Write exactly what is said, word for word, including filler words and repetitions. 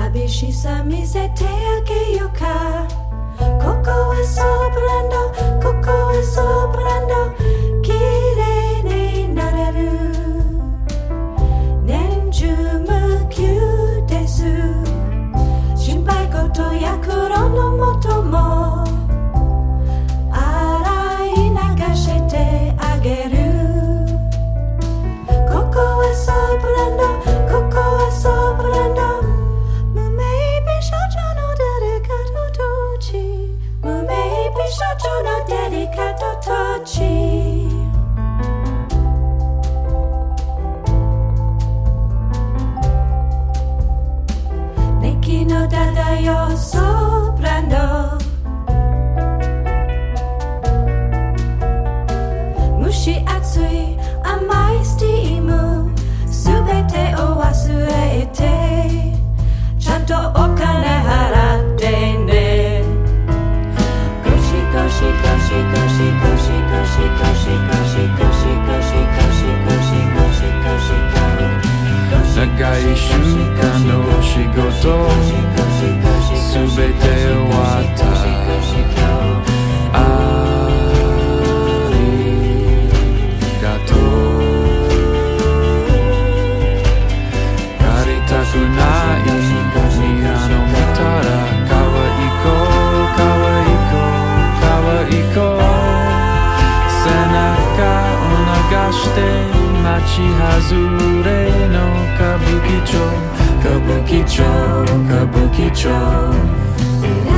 寂しさ見せてあげようか。ここはソプランド、ここはソプランド、綺麗になれる。年中無休です。心配事や苦労のもとも洗い流してあげる。ここはソプランド、ここはソプランド、無名美少女のデリカトトチ、無名美少女のデリカトトチ。ネキのダダよソプランド、蒸し暑い甘いスティーム、すべてを忘れてちゃんとお金払ってね。ゴシゴシゴシゴシゴシゴシゴシゴシゴシゴシゴシゴシゴシゴシ長い週間の仕事すべて終わった。ありがとう。帰りたくない宮の見たら可愛い子可愛い子可愛い子、背中を流して街外れの歌舞伎町歌舞伎町歌舞伎町。